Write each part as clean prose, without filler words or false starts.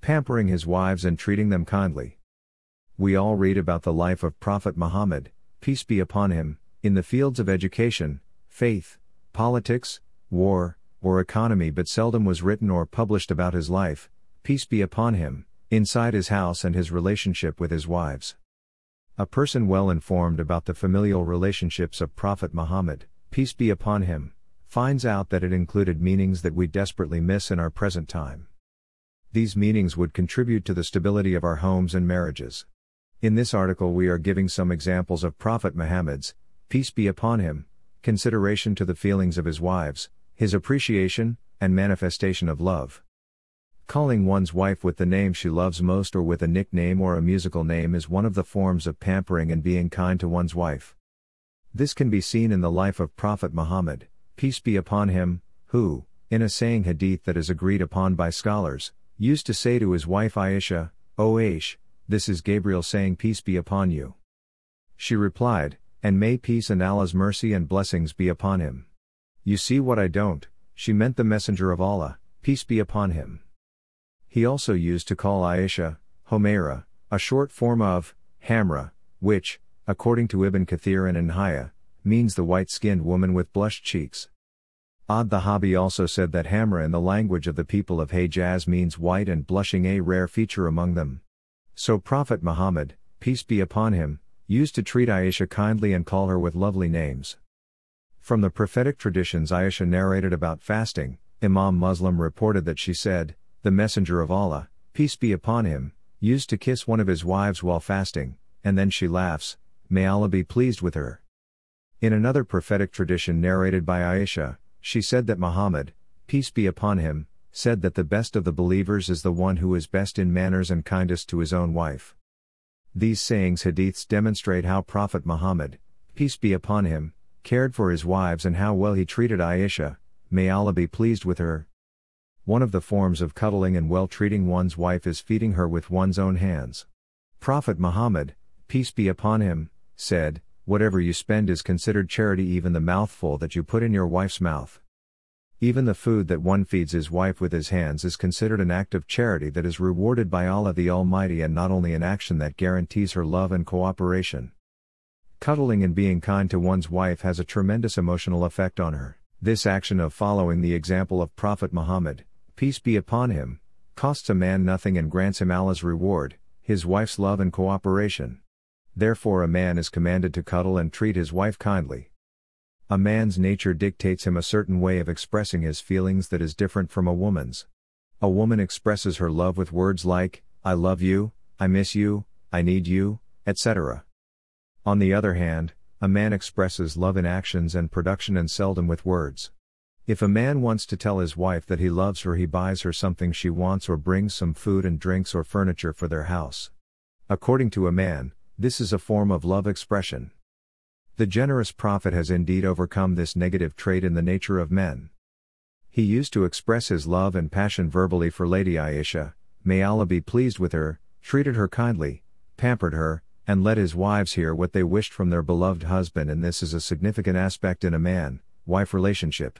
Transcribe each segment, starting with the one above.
pampering his wives and treating them kindly. We all read about the life of Prophet Muhammad, peace be upon him, in the fields of education, faith, politics, war, or economy, but seldom was written or published about his life, peace be upon him, inside his house and his relationship with his wives. A person well informed about the familial relationships of Prophet Muhammad, peace be upon him, finds out that it included meanings that we desperately miss in our present time. These meanings would contribute to the stability of our homes and marriages. In this article we are giving some examples of Prophet Muhammad's, peace be upon him, consideration to the feelings of his wives, his appreciation, and manifestation of love. Calling one's wife with the name she loves most or with a nickname or a musical name is one of the forms of pampering and being kind to one's wife. This can be seen in the life of Prophet Muhammad, peace be upon him, who, in a saying hadith that is agreed upon by scholars, used to say to his wife Aisha, "O Aish, this is Gabriel saying peace be upon you." She replied, "And may peace and Allah's mercy and blessings be upon him." You see what I don't, she meant the Messenger of Allah, peace be upon him. He also used to call Aisha, Humaira, a short form of, Hamra, which, according to Ibn Kathir and Anhaya, means the white-skinned woman with blushed cheeks. Ad-Dhahabi also said that Hamra in the language of the people of Hejaz means white and blushing, a rare feature among them. So Prophet Muhammad, peace be upon him, used to treat Aisha kindly and call her with lovely names. From the prophetic traditions Aisha narrated about fasting, Imam Muslim reported that she said, "The Messenger of Allah, peace be upon him, used to kiss one of his wives while fasting, and then she laughs, may Allah be pleased with her." In another prophetic tradition narrated by Aisha, she said that Muhammad, peace be upon him, said that the best of the believers is the one who is best in manners and kindest to his own wife. These sayings hadiths demonstrate how Prophet Muhammad, peace be upon him, cared for his wives and how well he treated Aisha, may Allah be pleased with her. One of the forms of cuddling and well treating one's wife is feeding her with one's own hands. Prophet Muhammad, peace be upon him, said, "Whatever you spend is considered charity, even the mouthful that you put in your wife's mouth." Even the food that one feeds his wife with his hands is considered an act of charity that is rewarded by Allah the Almighty, and not only an action that guarantees her love and cooperation. Cuddling and being kind to one's wife has a tremendous emotional effect on her. This action of following the example of Prophet Muhammad, peace be upon him, costs a man nothing and grants him Allah's reward, his wife's love and cooperation. Therefore a man is commanded to cuddle and treat his wife kindly. A man's nature dictates him a certain way of expressing his feelings that is different from a woman's. A woman expresses her love with words like, "I love you," "I miss you," "I need you," etc. On the other hand, a man expresses love in actions and production and seldom with words. If a man wants to tell his wife that he loves her, he buys her something she wants or brings some food and drinks or furniture for their house. According to a man, this is a form of love expression. The generous prophet has indeed overcome this negative trait in the nature of men. He used to express his love and passion verbally for Lady Aisha, may Allah be pleased with her, treated her kindly, pampered her, and let his wives hear what they wished from their beloved husband, and this is a significant aspect in a man-wife relationship.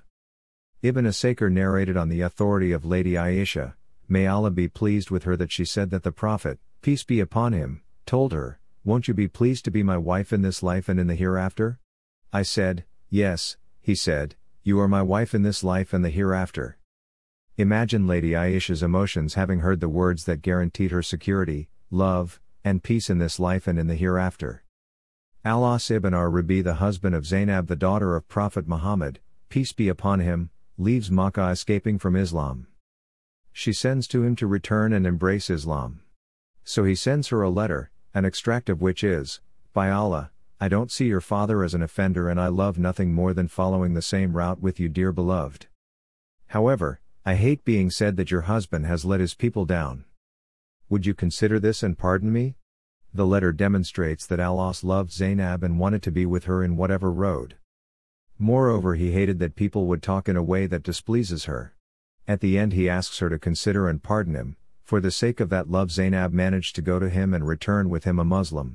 Ibn Asakir narrated on the authority of Lady Aisha, may Allah be pleased with her, that she said that the Prophet, peace be upon him, told her, "Won't you be pleased to be my wife in this life and in the hereafter?" I said, "Yes," he said, "you are my wife in this life and the hereafter." Imagine Lady Aisha's emotions having heard the words that guaranteed her security, love, and peace in this life and in the hereafter. Al-As ibn ar-Rabi, the husband of Zainab the daughter of Prophet Muhammad, peace be upon him, leaves Makkah escaping from Islam. She sends to him to return and embrace Islam. So he sends her a letter, an extract of which is, "By Allah, I don't see your father as an offender, and I love nothing more than following the same route with you, dear beloved. However, I hate being said that your husband has let his people down. Would you consider this and pardon me?" The letter demonstrates that Al-As loved Zainab and wanted to be with her in whatever road. Moreover, he hated that people would talk in a way that displeases her. At the end he asks her to consider and pardon him. For the sake of that love, Zainab managed to go to him and return with him a Muslim.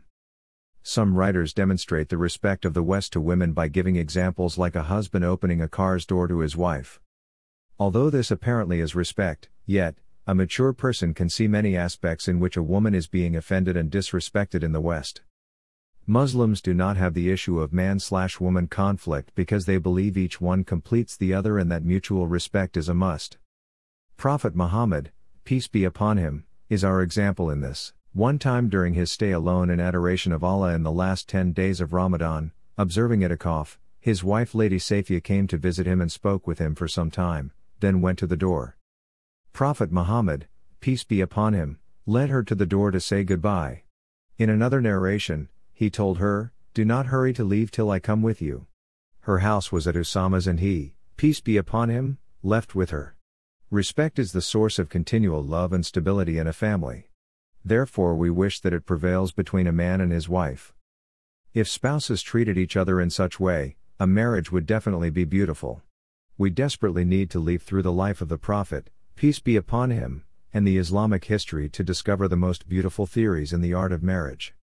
Some writers demonstrate the respect of the West to women by giving examples like a husband opening a car's door to his wife. Although this apparently is respect, yet, A mature person can see many aspects in which a woman is being offended and disrespected in the West. Muslims do not have the issue of man/woman conflict because they believe each one completes the other and that mutual respect is a must. Prophet Muhammad, peace be upon him, is our example in this. One time during his stay alone in adoration of Allah in the last 10 days of Ramadan, observing itikaf, his wife Lady Safia came to visit him and spoke with him for some time, then went to the door. Prophet Muhammad, peace be upon him, led her to the door to say goodbye. In another narration, he told her, "Do not hurry to leave till I come with you." Her house was at Usama's and he, peace be upon him, left with her. Respect is the source of continual love and stability in a family. Therefore we wish that it prevails between a man and his wife. If spouses treated each other in such way, a marriage would definitely be beautiful. We desperately need to leaf through the life of the Prophet, peace be upon him, and the Islamic history to discover the most beautiful theories in the art of marriage.